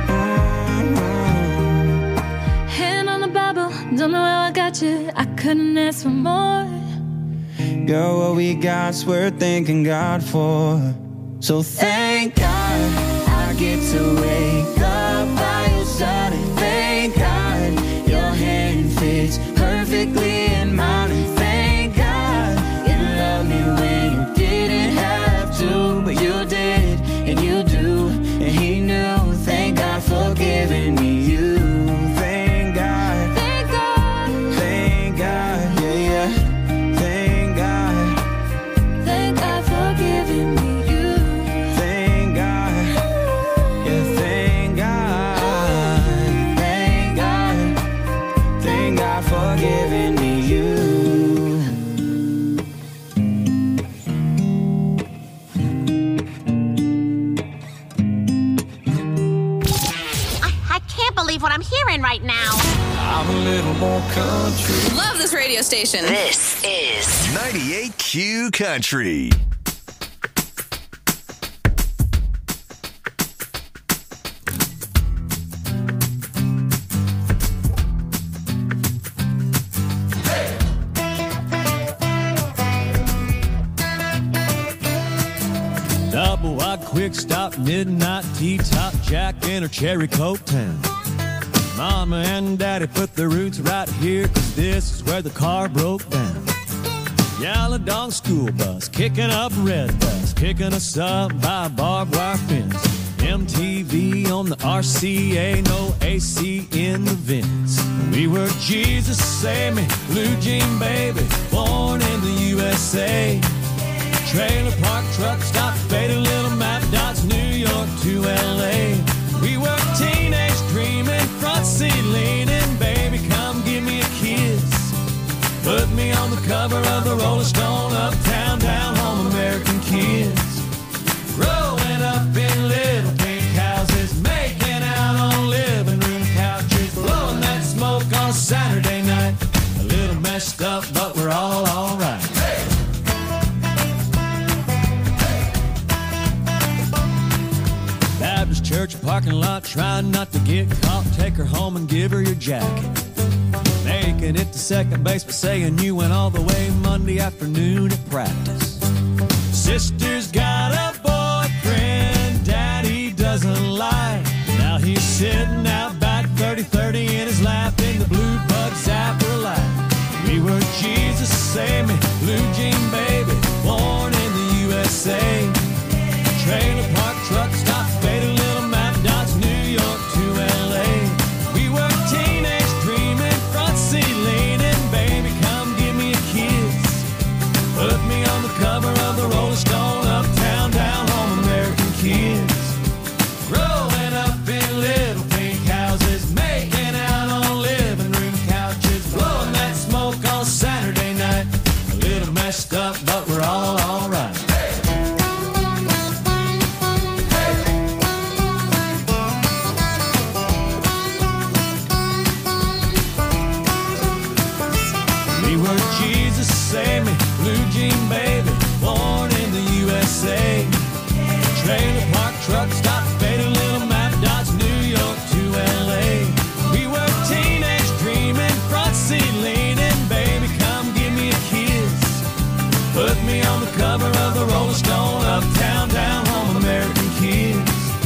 Speaker 21: Mm-hmm.
Speaker 22: hand on the Bible, don't know how I got you, I couldn't ask for more.
Speaker 21: Girl, what we got's worth thanking God for. So thank God I get to wake up by your side. And thank God your hand fits perfectly in mine. And thank God you love me when you didn't have to, but you did, and you do, and he knew. Thank God for giving me you. Thank God,
Speaker 22: thank God,
Speaker 21: thank God, yeah, yeah. Thank God,
Speaker 22: thank God for giving me you.
Speaker 21: thank God, yeah, thank God, thank God, thank God for giving me you.
Speaker 23: I, I can't believe what I'm hearing right now.
Speaker 15: I'm a little more country.
Speaker 24: Love this radio station.
Speaker 16: This is
Speaker 1: ninety-eight Q Country.
Speaker 25: Double wide quick stop, midnight tea top, Jack in her cherry coke town. Mama and Daddy put their roots right here, 'cause this is where the car broke down. Yellow dog school bus, kicking up red bus, kicking us up by a barbed wire fence. M T V on the R C A, no A C in the vents. We were Jesus Save Me, Blue Jean Baby, born in the U S A. Trailer park, truck stop, faded little map dots, New York to L A. We were teenage dreaming, front seat leaning, baby, come give me a kiss. Put me Baptist church parking lot, trying not to get caught. Take her home and give her your jacket. Making it to second base by saying you went all the way Monday afternoon at practice. Sister's got a boyfriend Daddy doesn't like. Now he's sitting out back thirty thirty in his lap in the blue bug zapper light. We were Jesus, save me, blue jean baby, born in the U S A. Trailer park truck stop, faded little map dots, New York to L A. We were teenage dreaming, front seat leaning, baby come give me a kiss. Put me on the cover of the Rolling Stone, uptown, down home, American kids. Growing up in little pink houses, making out on living room couches, blowing that smoke on Saturday night. A little messed up, but we're all alright. We were Jesus, save me, blue jean baby, born in the U S A. Trailer park truck stop, faded little map dots, New York to L A. We were teenage dreaming, front seat leaning, baby come give me a kiss. Put me on the cover of the Rolling Stone, uptown, down home, American kids.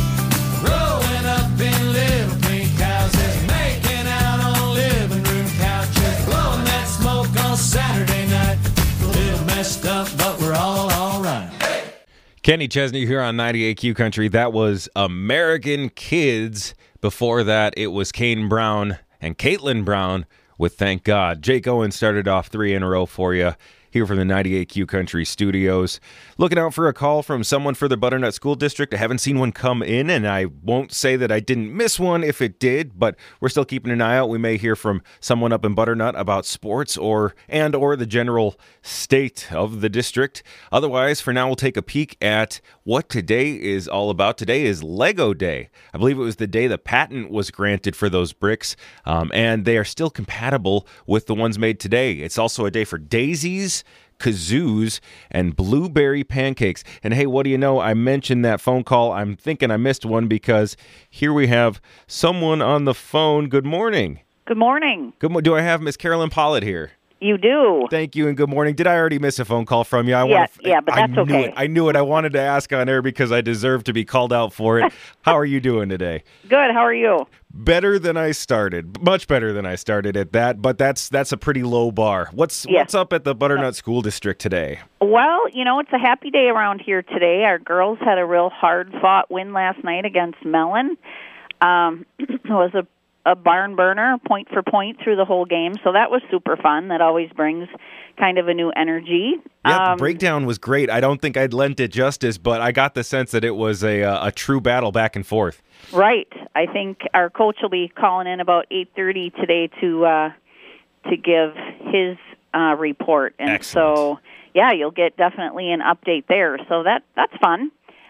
Speaker 25: Growing up in little pink houses, making out on living room couches, blowing that smoke on Saturday night. A little messed up, but we're all alright.
Speaker 10: Kenny Chesney here on ninety-eight Q Country. That was American Kids. Before that, it was Kane Brown and Caitlin Brown with Thank God. Jake Owen started off three in a row for you here from the ninety-eight Q Country studios. Looking out for a call from someone for the Butternut School District. I haven't seen one come in, and I won't say that I didn't miss one if it did, but we're still keeping an eye out. We may hear from someone up in Butternut about sports or and or the general state of the district. Otherwise, for now, we'll take a peek at what today is all about. Today is Lego Day. I believe it was the day the patent was granted for those bricks, um, and they are still compatible with the ones made today. It's also a day for daisies, kazoos, and blueberry pancakes. And hey, what do you know? I mentioned that phone call. I'm thinking I missed one because here we have someone on the phone. Good morning.
Speaker 4: Good morning.
Speaker 10: Good mo- Do I have Miss Carolyn Pollitt here?
Speaker 4: You do.
Speaker 10: Thank you and good morning. Did I already miss a phone call from you? I
Speaker 4: yes,
Speaker 10: wanna,
Speaker 4: yeah, but that's
Speaker 10: I knew
Speaker 4: okay.
Speaker 10: It. I knew it. I wanted to ask on air because I deserve to be called out for it. How are you doing today?
Speaker 4: Good. How are you?
Speaker 10: Better than I started. Much better than I started at that, but that's that's a pretty low bar. What's
Speaker 4: yes.
Speaker 10: what's up at the Butternut School District today?
Speaker 4: Well, you know, it's a happy day around here today. Our girls had a real hard-fought win last night against Mellon. Um, it was a a barn burner, point for point through the whole game. So that was super fun. That always brings kind of a new energy.
Speaker 10: Yeah,
Speaker 4: um,
Speaker 10: the breakdown was great. I don't think I'd lent it justice, but I got the sense that it was a a true battle back and forth.
Speaker 4: Right. I think our coach will be calling in about eight thirty today to uh, to give his uh, report. And
Speaker 10: Excellent.
Speaker 4: So, yeah, you'll get definitely an update there. So that that's fun.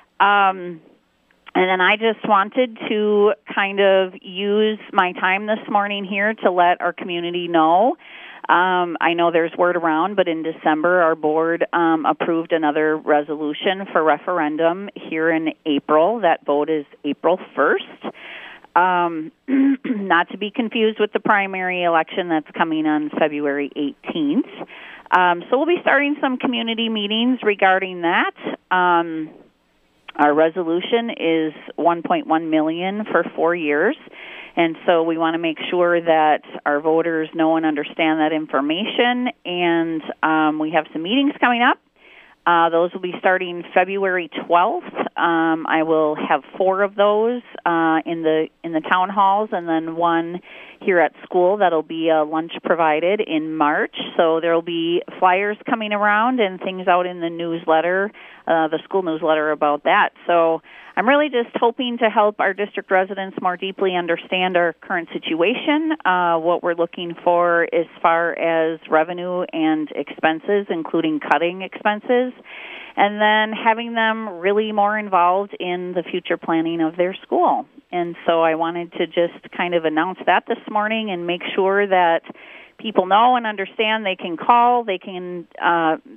Speaker 4: Um And then I just wanted to kind of use my time this morning here to let our community know. Um, I know there's word around, but in December our board um, approved another resolution for referendum here in April. That vote is April first. Um, not to be confused with the primary election that's coming on February eighteenth. Um, so we'll be starting some community meetings regarding that. Um Our resolution is one point one million dollars for four years, and so we want to make sure that our voters know and understand that information, and um, we have some meetings coming up. Uh, those will be starting February twelfth. Um, I will have four of those uh, in the in the town halls, and then one here at school that'll be a lunch provided in March. So there will be flyers coming around and things out in the newsletter, uh, the school newsletter about that. So I'm really just hoping to help our district residents more deeply understand our current situation, uh, what we're looking for as far as revenue and expenses, including cutting expenses, and then having them really more involved in the future planning of their school. And so I wanted to just kind of announce that this morning and make sure that people know and understand they can call, they can uh,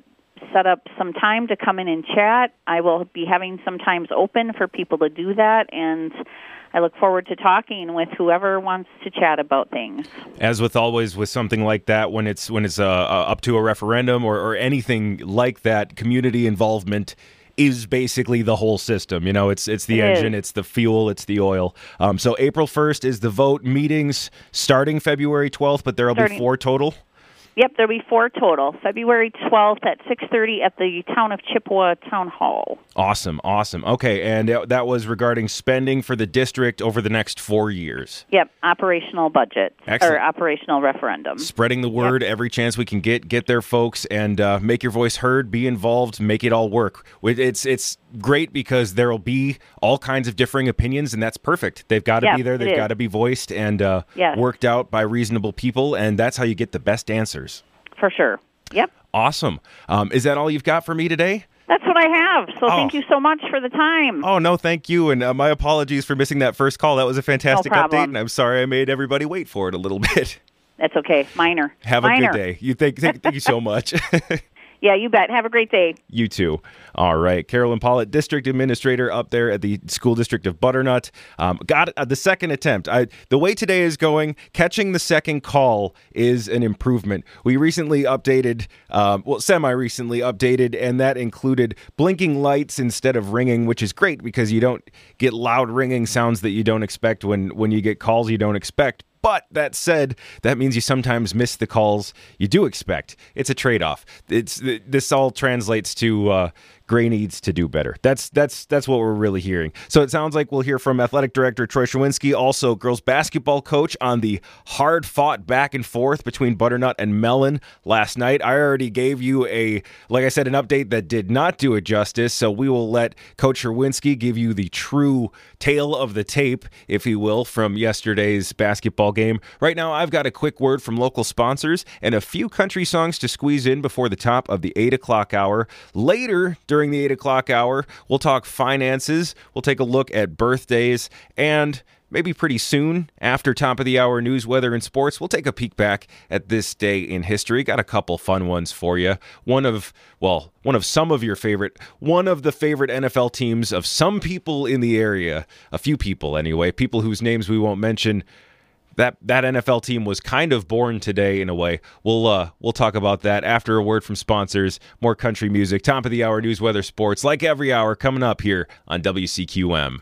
Speaker 4: set up some time to come in and chat. I will be having some times open for people to do that, and I look forward to talking with whoever wants to chat about things.
Speaker 10: As with always with something like that, when it's when it's uh, uh, up to a referendum or, or anything like that, community involvement is basically the whole system. You know, it's it's the
Speaker 4: It
Speaker 10: engine,
Speaker 4: is.
Speaker 10: it's the fuel, it's the oil. Um, so April first is the vote. Meetings starting February twelfth, but there will be
Speaker 4: Starting-
Speaker 10: four total.
Speaker 4: Yep, there'll be four total. February twelfth at six thirty at the Town of Chippewa Town Hall.
Speaker 10: Awesome, awesome. Okay, and uh, that was regarding spending for the district over the next four years.
Speaker 4: Yep, operational budget
Speaker 10: Excellent.
Speaker 4: or operational referendum.
Speaker 10: Spreading the word every chance we can get, get there, folks, and uh, make your voice heard, be involved, make it all work. It's it's great because there will be all kinds of differing opinions, and that's perfect. They've got to
Speaker 4: Yeah,
Speaker 10: be there,
Speaker 4: it
Speaker 10: they've
Speaker 4: is.
Speaker 10: got to be voiced and uh,
Speaker 4: Yes.
Speaker 10: worked out by reasonable people, and that's how you get the best answers.
Speaker 4: For sure. Yep.
Speaker 10: Awesome. Um, is that all you've got for me today?
Speaker 4: That's what I have. So
Speaker 10: Oh.
Speaker 4: thank you so much for the time.
Speaker 10: Oh, no, thank you. And uh, my apologies for missing that first call. That was a fantastic
Speaker 4: No
Speaker 10: update,
Speaker 4: problem.
Speaker 10: and I'm sorry I made everybody wait for it a little bit.
Speaker 4: That's okay. Minor.
Speaker 10: Have
Speaker 4: Minor.
Speaker 10: a good day. You thank, thank, thank you so much.
Speaker 4: Yeah, you bet. Have a great day.
Speaker 10: You too. All right. Carolyn Pollitt, District Administrator up there at the School District of Butternut. Um, got uh, the second attempt. I, the way today is going, catching the second call is an improvement. We recently updated, um, well, semi-recently updated, and that included blinking lights instead of ringing, which is great because you don't get loud ringing sounds that you don't expect when, when you get calls you don't expect. But that said, that means you sometimes miss the calls you do expect. It's a trade-off. It's this all translates to uh, Gray needs to do better. That's that's that's what we're really hearing. So it sounds like we'll hear from Athletic Director Troy Sherwinski, also girls basketball coach, on the hard-fought back and forth between Butternut and Mellon last night. I already gave you a, like I said, an update that did not do it justice. So we will let Coach Sherwinski give you the true tale of the tape, if you will, from yesterday's basketball game. Right now, I've got a quick word from local sponsors and a few country songs to squeeze in before the top of the eight o'clock hour. Later, during the eight o'clock hour, we'll talk finances, we'll take a look at birthdays, and maybe pretty soon, after top of the hour news, weather, and sports, we'll take a peek back at this day in history. Got a couple fun ones for you. One of, well, one of some of your favorite, one of the favorite N F L teams of some people in the area, a few people anyway, people whose names we won't mention. That that N F L team was kind of born today in a way. We'll uh, we'll talk about that after a word from sponsors, more country music, top of the hour news, weather, sports, like every hour coming up here on W C Q M.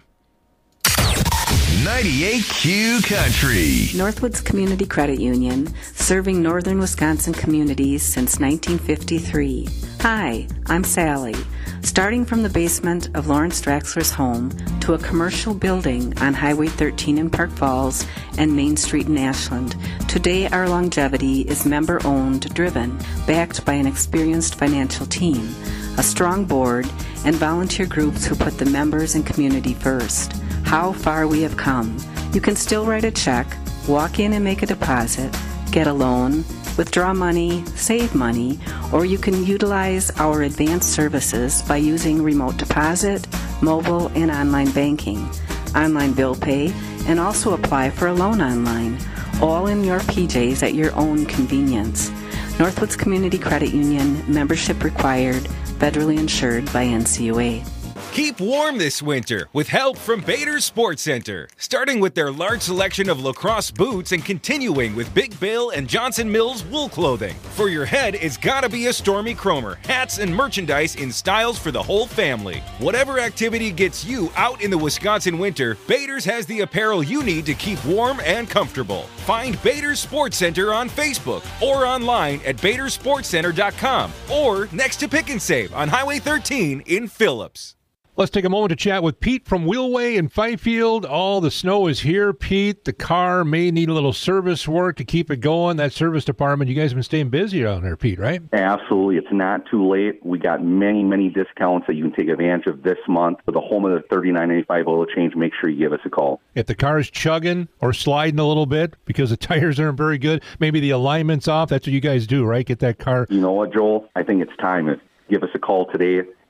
Speaker 1: ninety-eight Q Country.
Speaker 3: Northwoods Community Credit Union, serving northern Wisconsin communities since nineteen fifty-three. Hi, I'm Sally. Starting from the basement of Lawrence Draxler's home to a commercial building on Highway thirteen in Park Falls and Main Street in Ashland, today our longevity is member-owned, driven, backed by an experienced financial team, a strong board, and volunteer groups who put the members and community first. How far we have come. You can still write a check, walk in and make a deposit, get a loan, withdraw money, save money, or you can utilize our advanced services by using remote deposit, mobile, and online banking, online bill pay, and also apply for a loan online, all in your P Js at your own convenience. Northwoods Community Credit Union, membership required, federally insured by N C U A.
Speaker 11: Keep warm this winter with help from Bader Sports Center. Starting with their large selection of lacrosse boots and continuing with Big Bill and Johnson Mills wool clothing. For your head, it's gotta be a Stormy Cromer. Hats and merchandise in styles for the whole family. Whatever activity gets you out in the Wisconsin winter, Bader's has the apparel you need to keep warm and comfortable. Find Bader Sports Center on Facebook or online at bader sports center dot com or next to Pick and Save on Highway thirteen in Phillips.
Speaker 7: Let's take a moment to chat with Pete from Wheelway in Fifield. All the snow is here, Pete. The car may need a little service work to keep it going. That service department, you guys have been staying busy down there, Pete, right?
Speaker 6: Absolutely. It's not too late. We got many, many discounts that you can take advantage of this month. For the home of the thirty-nine ninety-five oil change, make sure you give us a call.
Speaker 7: If the car's chugging or sliding a little bit because the tires aren't very good, maybe the alignment's off, that's what you guys do, right? Get that car.
Speaker 6: You know what, Joel? I think it's time. Give us a call today.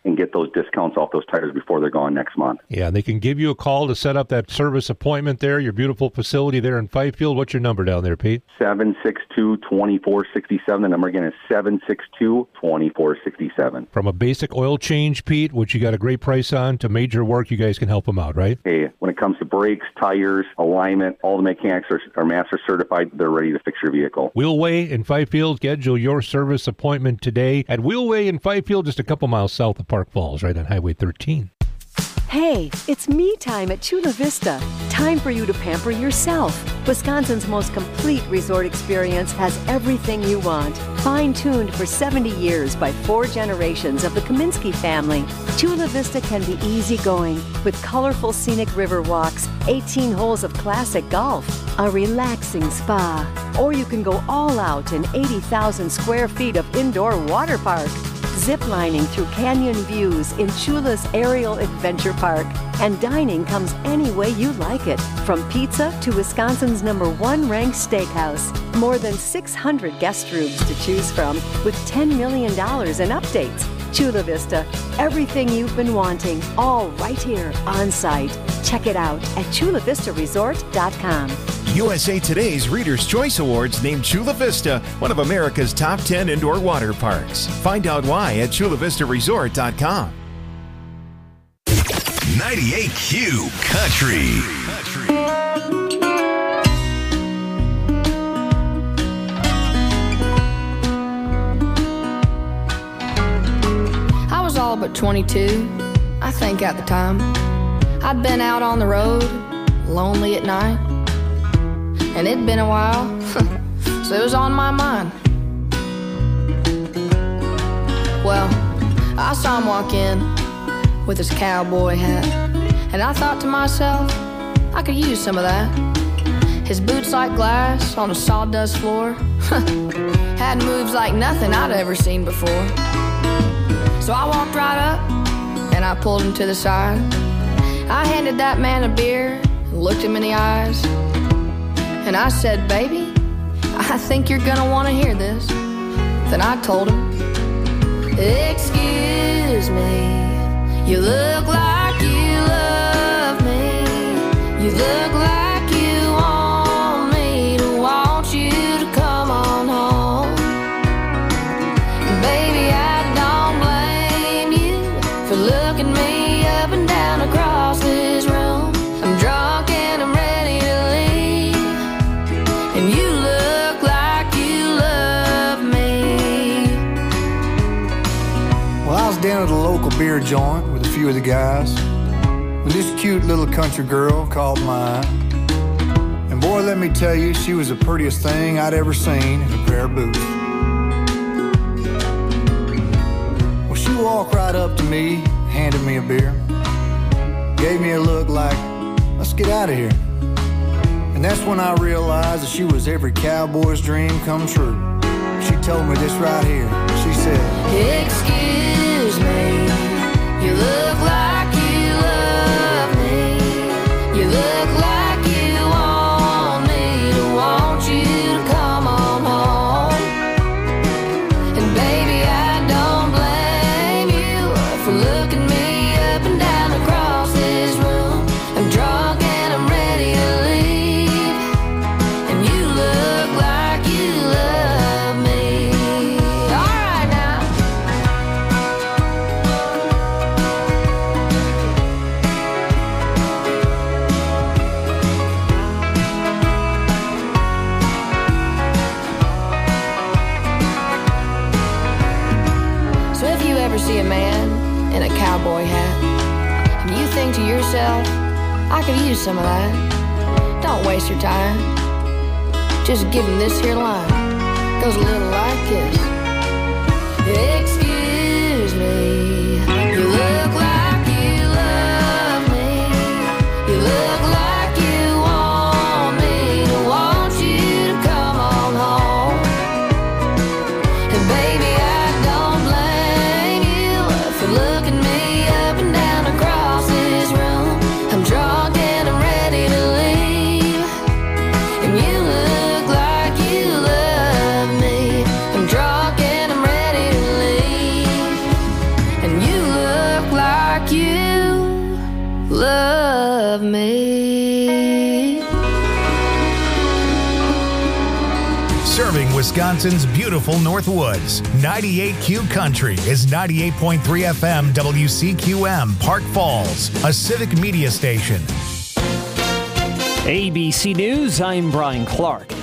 Speaker 6: and get those discounts off those tires before they're gone next month.
Speaker 7: Yeah, they can give you a call to set up that service appointment there, your beautiful facility there in Fifield. What's your number down there, Pete?
Speaker 6: seven six two, two four six seven. The number again is seven six two, two four six seven.
Speaker 7: From a basic oil change, Pete, which you got a great price on, to major work, you guys can help them out, right?
Speaker 6: Hey, when it comes to brakes, tires, alignment, all the mechanics are, are master certified. They're ready to fix your vehicle.
Speaker 7: Wheelway in Fifield, schedule your service appointment today at Wheelway in Fifield, just a couple miles south of Park Falls, right on Highway thirteen.
Speaker 2: Hey, it's me time at Chula Vista. Time for you to pamper yourself. Wisconsin's most complete resort experience has everything you want. Fine-tuned for seventy years by four generations of the Kaminsky family. Chula Vista can be easygoing with colorful scenic river walks, eighteen holes of classic golf, a relaxing spa, or you can go all out in eighty thousand square feet of indoor water park. Ziplining through canyon views in Chula's Aerial Adventure Park. And dining comes any way you like it, from pizza to Wisconsin's number one ranked steakhouse. More than six hundred guest rooms to choose from with ten million dollars in updates. Chula Vista, everything you've been wanting, all right here on site. Check it out at chula vista resort dot com.
Speaker 1: U S A Today's Reader's Choice Awards named Chula Vista one of America's top ten indoor water parks. Find out why at chula vista resort dot com.
Speaker 14: ninety-eight Q Country.
Speaker 17: I was all but twenty-two, I think at the time. I'd been out on the road, lonely at night. And it'd been a while, so it was on my mind. Well, I saw him walk in with his cowboy hat, and I thought to myself, I could use some of that. His boots like glass on a sawdust floor had moves like nothing I'd ever seen before. So I walked right up and I pulled him to the side. I handed that man a beer and looked him in the eyes. And I said, baby, I think you're gonna wanna hear this. Then I told him, excuse me, you look like you love me. You look like you want me to want you to come on home. Baby, I don't blame you for looking me up and down across this room. I'm drunk and I'm ready to leave, and you look like you love me.
Speaker 18: Well, I was down at a local beer joint with a few of the guys when this cute little country girl caught my eye. And boy, let me tell you, she was the prettiest thing I'd ever seen in a pair of boots. Well, she walked right up to me, handed me a beer, gave me a look like, let's get out of here. And that's when I realized that she was every cowboy's dream come true. She told me this right here. She said,
Speaker 17: excuse me, you look like you love me. You look like you want me to want you to come on home. And baby, I don't blame you for looking me up and down across this room. I'm drunk and I'm ready to leave, and you look like you love me. All right now. So if you ever see a man in a cowboy hat and you think to yourself, I could use some of that, don't waste your time. Just give him this here line. Goes a little like this. Excuse me, you look like you love me. You look like you want me to want you to come on home. And baby, I don't blame you for looking me up and down across this room. I'm drunk and I'm ready to leave, and you look like you love me. I'm drunk and I'm ready to leave.
Speaker 1: serving Wisconsin's beautiful Northwoods. ninety-eight Q Country is ninety-eight point three F M W C Q M, Park Falls, a civic media station.
Speaker 5: A B C News, I'm Brian Clark.